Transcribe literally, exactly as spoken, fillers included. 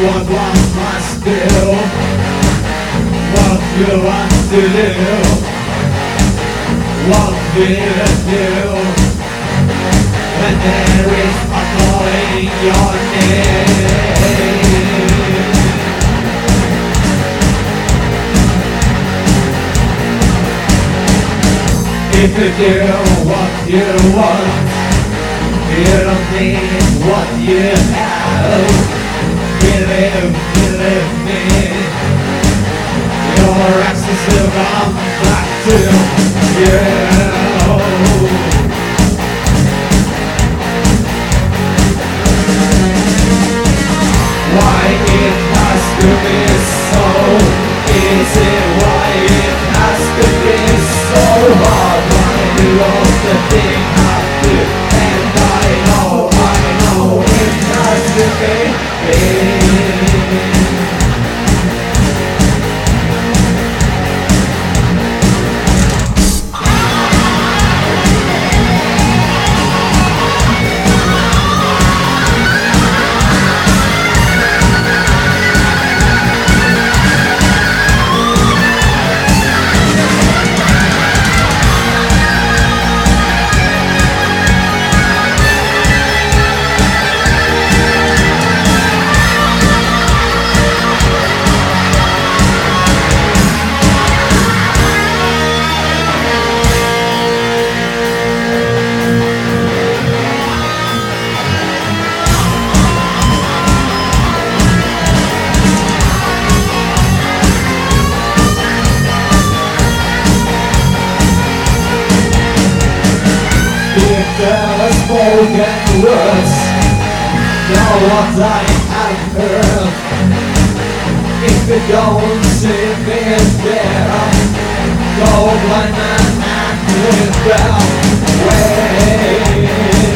what one must do, what you want to do, what will you do when there is a calling your name? If you do what you want, you don't need what you have. Believe, believe me, your access will come back to you. Why it has to be so easy? Why it has to be so hard? Why do all the things have to end? I know, I know it has to be big. The spoken words, know what I have heard. If you don't see me there, go blind man and without way.